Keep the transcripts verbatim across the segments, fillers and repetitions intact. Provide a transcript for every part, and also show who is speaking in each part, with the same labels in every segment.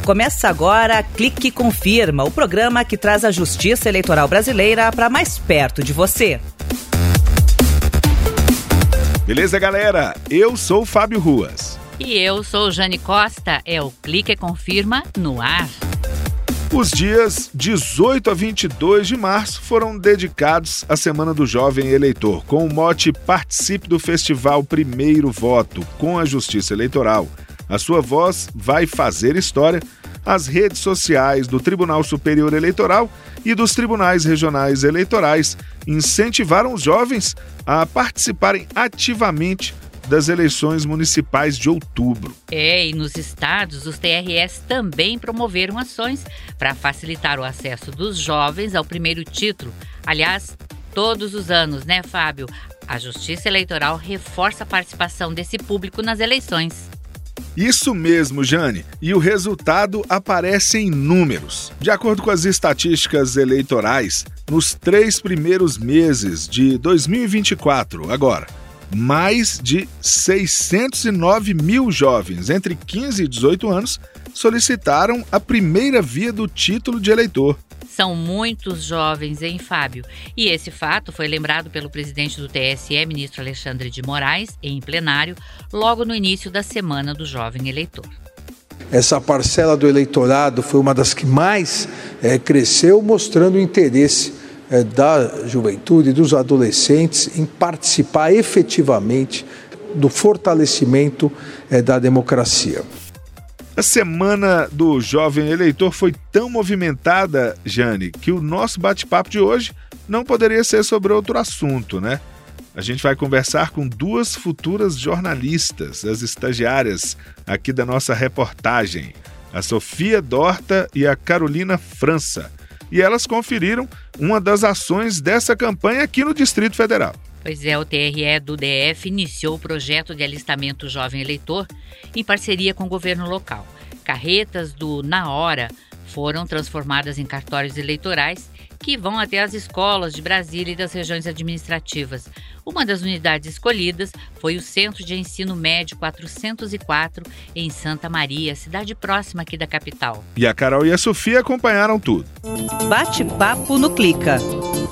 Speaker 1: Começa agora Clique e Confirma, o programa que traz a justiça eleitoral brasileira para mais perto de você.
Speaker 2: Beleza, galera? Eu sou o Fábio Ruas.
Speaker 3: E eu sou Jane Costa. É o Clique e Confirma no ar.
Speaker 2: Os dias dezoito a vinte e dois de março foram dedicados à Semana do Jovem Eleitor, com o mote Participe do Festival Primeiro Voto com a Justiça Eleitoral. A sua voz vai fazer história. As redes sociais do Tribunal Superior Eleitoral e dos tribunais regionais eleitorais incentivaram os jovens a participarem ativamente das eleições municipais de outubro.
Speaker 3: É, e nos estados, os T R Es também promoveram ações para facilitar o acesso dos jovens ao primeiro título. Aliás, todos os anos, né, Fábio? A Justiça Eleitoral reforça a participação desse público nas eleições.
Speaker 2: Isso mesmo, Jane. E o resultado aparece em números. De acordo com as estatísticas eleitorais, nos três primeiros meses de dois mil e vinte e quatro, agora, mais de seiscentos e nove mil jovens entre quinze e dezoito anos solicitaram a primeira via do título de eleitor.
Speaker 3: São muitos jovens, hein, Fábio? E esse fato foi lembrado pelo presidente do T S E, ministro Alexandre de Moraes, em plenário, logo no início da Semana do Jovem Eleitor.
Speaker 4: Essa parcela do eleitorado foi uma das que mais é, cresceu, mostrando o interesse é, da juventude e dos adolescentes em participar efetivamente do fortalecimento é, da democracia.
Speaker 2: A Semana do Jovem Eleitor foi tão movimentada, Jane, que o nosso bate-papo de hoje não poderia ser sobre outro assunto, né? A gente vai conversar com duas futuras jornalistas, as estagiárias aqui da nossa reportagem, a Sofia Dorta e a Carolina França. E elas conferiram uma das ações dessa campanha aqui no Distrito Federal.
Speaker 3: Pois é, o T R E do D F iniciou o projeto de alistamento jovem eleitor em parceria com o governo local. Carretas do Na Hora foram transformadas em cartórios eleitorais que vão até as escolas de Brasília e das regiões administrativas. Uma das unidades escolhidas foi o Centro de Ensino Médio quatrocentos e quatro, em Santa Maria, cidade próxima aqui da capital.
Speaker 2: E a Carol e a Sofia acompanharam tudo.
Speaker 1: Bate-papo no Clica.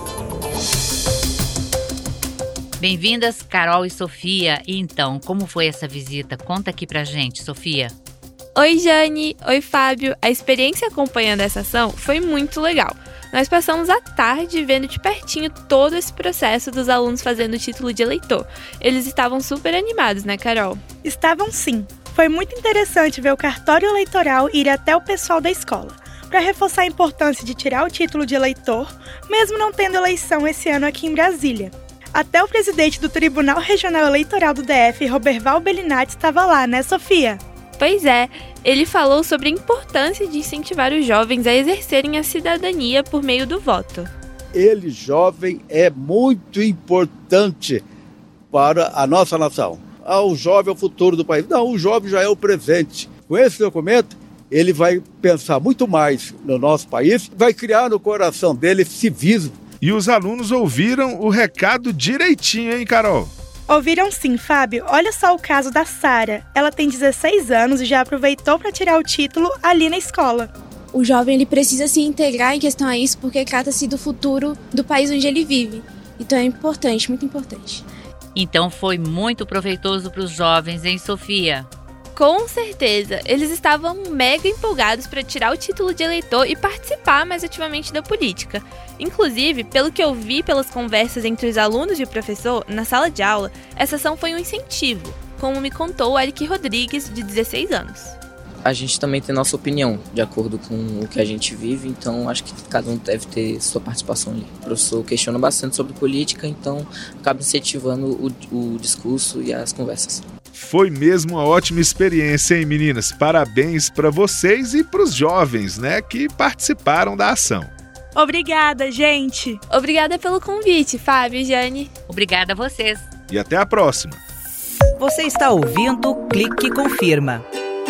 Speaker 3: Bem-vindas, Carol e Sofia. E então, como foi essa visita? Conta aqui pra gente, Sofia.
Speaker 5: Oi, Jane. Oi, Fábio. A experiência acompanhando essa ação foi muito legal. Nós passamos a tarde vendo de pertinho todo esse processo dos alunos fazendo o título de eleitor. Eles estavam super animados, né, Carol?
Speaker 6: Estavam sim. Foi muito interessante ver o cartório eleitoral ir até o pessoal da escola, para reforçar a importância de tirar o título de eleitor, mesmo não tendo eleição esse ano aqui em Brasília. Até o presidente do Tribunal Regional Eleitoral do D F, Roberval Bellinati, estava lá, né, Sofia?
Speaker 5: Pois é, ele falou sobre a importância de incentivar os jovens a exercerem a cidadania por meio do voto.
Speaker 7: Ele, jovem, é muito importante para a nossa nação. Ah, o jovem é o futuro do país. Não, o jovem já é o presente. Com esse documento, ele vai pensar muito mais no nosso país, vai criar no coração dele civismo.
Speaker 2: E os alunos ouviram o recado direitinho, hein, Carol?
Speaker 6: Ouviram sim, Fábio. Olha só o caso da Sara. Ela tem dezesseis anos e já aproveitou para tirar o título ali na escola.
Speaker 8: O jovem ele precisa se integrar em questão a isso porque trata-se do futuro do país onde ele vive. Então é importante, muito importante.
Speaker 3: Então foi muito proveitoso para os jovens, hein, Sofia?
Speaker 5: Com certeza, eles estavam mega empolgados para tirar o título de eleitor e participar mais ativamente da política. Inclusive, pelo que eu vi pelas conversas entre os alunos e o professor, na sala de aula, essa ação foi um incentivo, como me contou o Eric Rodrigues, de dezesseis anos.
Speaker 9: A gente também tem nossa opinião, de acordo com o que a gente vive, então acho que cada um deve ter sua participação ali. O professor questiona bastante sobre política, então acaba incentivando o, o discurso e as conversas.
Speaker 2: Foi mesmo uma ótima experiência, hein, meninas? Parabéns para vocês e para os jovens, né, que participaram da ação.
Speaker 6: Obrigada, gente!
Speaker 5: Obrigada pelo convite, Fábio e Jane.
Speaker 3: Obrigada a vocês.
Speaker 2: E até a próxima.
Speaker 1: Você está ouvindo Clique e Confirma.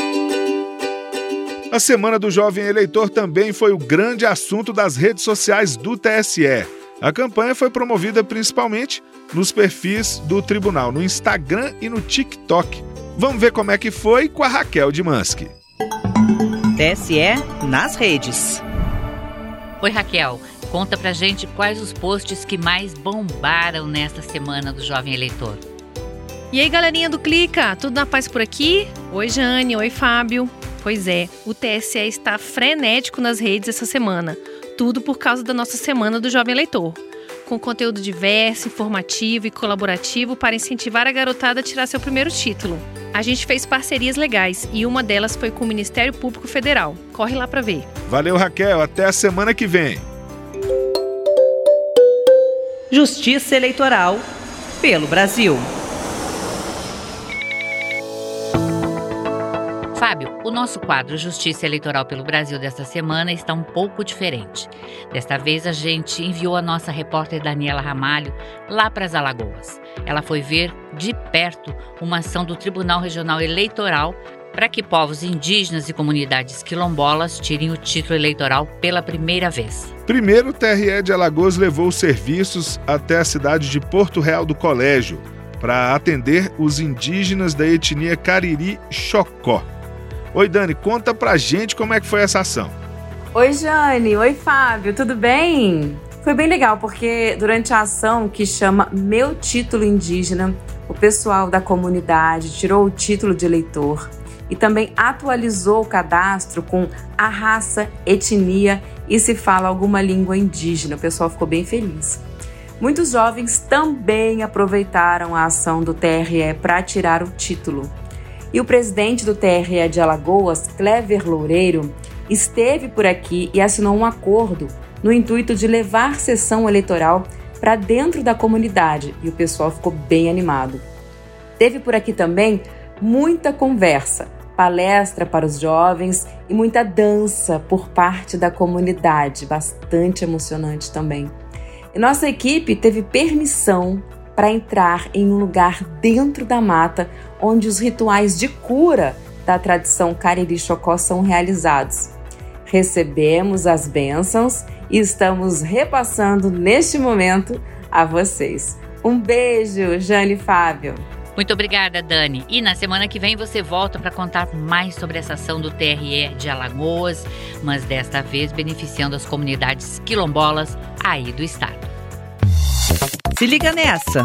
Speaker 2: A Semana do Jovem Eleitor também foi o grande assunto das redes sociais do T S E. A campanha foi promovida principalmente nos perfis do tribunal, no Instagram e no TikTok. Vamos ver como é que foi com a Raquel Dimansky.
Speaker 1: T S E nas redes.
Speaker 3: Oi, Raquel. Conta pra gente quais os posts que mais bombaram nesta semana do Jovem Eleitor.
Speaker 10: E aí, galerinha do Clica, tudo na paz por aqui? Oi, Jane, oi, Fábio. Pois é, o T S E está frenético nas redes essa semana. Tudo por causa da nossa Semana do Jovem Eleitor. Com conteúdo diverso, informativo e colaborativo para incentivar a garotada a tirar seu primeiro título. A gente fez parcerias legais e uma delas foi com o Ministério Público Federal. Corre lá pra ver.
Speaker 2: Valeu, Raquel. Até a semana que vem.
Speaker 1: Justiça Eleitoral pelo Brasil.
Speaker 3: Fábio, o nosso quadro Justiça Eleitoral pelo Brasil desta semana está um pouco diferente. Desta vez a gente enviou a nossa repórter Daniela Ramalho lá para as Alagoas. Ela foi ver de perto uma ação do Tribunal Regional Eleitoral para que povos indígenas e comunidades quilombolas tirem o título eleitoral pela primeira vez.
Speaker 2: Primeiro, o T R E de Alagoas levou os serviços até a cidade de Porto Real do Colégio para atender os indígenas da etnia Cariri-Xocó. Oi, Dani, conta pra gente como é que foi essa ação.
Speaker 11: Oi, Jane. Oi, Fábio. Tudo bem? Foi bem legal, porque durante a ação que chama Meu Título Indígena, o pessoal da comunidade tirou o título de eleitor e também atualizou o cadastro com a raça, etnia e se fala alguma língua indígena. O pessoal ficou bem feliz. Muitos jovens também aproveitaram a ação do T R E para tirar o título. E o presidente do T R E de Alagoas, Clever Loureiro, esteve por aqui e assinou um acordo no intuito de levar sessão eleitoral para dentro da comunidade, e o pessoal ficou bem animado. Teve por aqui também muita conversa, palestra para os jovens e muita dança por parte da comunidade, bastante emocionante também. E nossa equipe teve permissão para entrar em um lugar dentro da mata onde os rituais de cura da tradição Cariri-Xocó são realizados. Recebemos as bênçãos e estamos repassando neste momento a vocês. Um beijo, Jane e Fábio.
Speaker 3: Muito obrigada, Dani. E na semana que vem você volta para contar mais sobre essa ação do T R E de Alagoas, mas desta vez beneficiando as comunidades quilombolas aí do estado.
Speaker 1: Se liga nessa!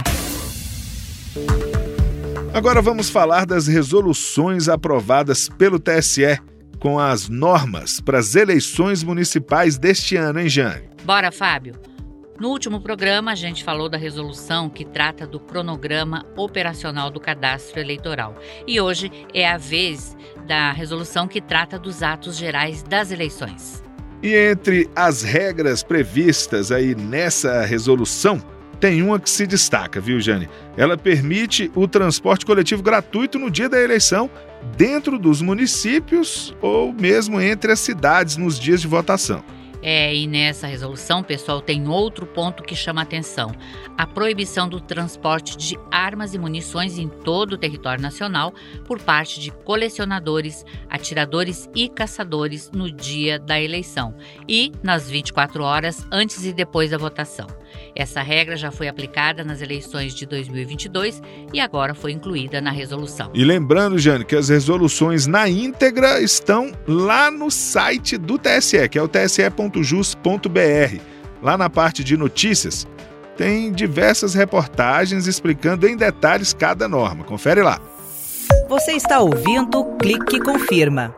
Speaker 2: Agora vamos falar das resoluções aprovadas pelo T S E com as normas para as eleições municipais deste ano, hein, Jane?
Speaker 3: Bora, Fábio! No último programa, a gente falou da resolução que trata do cronograma operacional do cadastro eleitoral. E hoje é a vez da resolução que trata dos atos gerais das eleições.
Speaker 2: E entre as regras previstas aí nessa resolução, tem uma que se destaca, viu, Jane? Ela permite o transporte coletivo gratuito no dia da eleição, dentro dos municípios ou mesmo entre as cidades nos dias de votação.
Speaker 3: É, e nessa resolução, pessoal, tem outro ponto que chama a atenção. A proibição do transporte de armas e munições em todo o território nacional por parte de colecionadores, atiradores e caçadores no dia da eleição e nas vinte e quatro horas antes e depois da votação. Essa regra já foi aplicada nas eleições de dois mil e vinte e dois e agora foi incluída na resolução.
Speaker 2: E lembrando, Jane, que as resoluções na íntegra estão lá no site do T S E, que é o t s e ponto jus ponto b r. Lá na parte de notícias, tem diversas reportagens explicando em detalhes cada norma. Confere lá.
Speaker 1: Você está ouvindo Clique Confirma.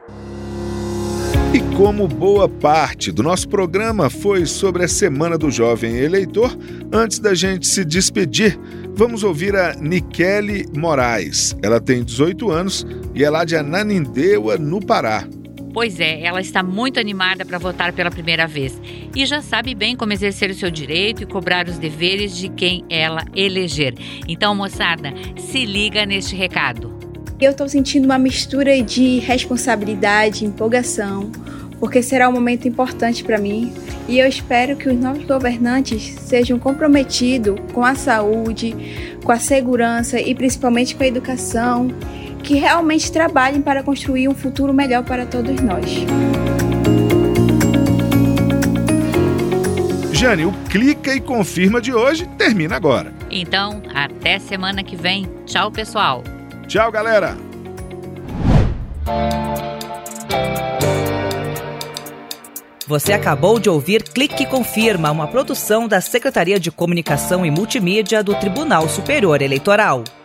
Speaker 2: E como boa parte do nosso programa foi sobre a Semana do Jovem Eleitor, antes da gente se despedir, vamos ouvir a Nikele Moraes. Ela tem dezoito anos e é lá de Ananindeua, no Pará.
Speaker 3: Pois é, ela está muito animada para votar pela primeira vez e já sabe bem como exercer o seu direito e cobrar os deveres de quem ela eleger. Então, moçada, se liga neste recado.
Speaker 12: Eu estou sentindo uma mistura de responsabilidade e empolgação, porque será um momento importante para mim e eu espero que os novos governantes sejam comprometidos com a saúde, com a segurança e principalmente com a educação, que realmente trabalhem para construir um futuro melhor para todos nós.
Speaker 2: Jane, o Clica e Confirma de hoje termina agora.
Speaker 3: Então, até semana que vem. Tchau, pessoal.
Speaker 2: Tchau, galera.
Speaker 1: Você acabou de ouvir Clique Confirma, uma produção da Secretaria de Comunicação e Multimídia do Tribunal Superior Eleitoral.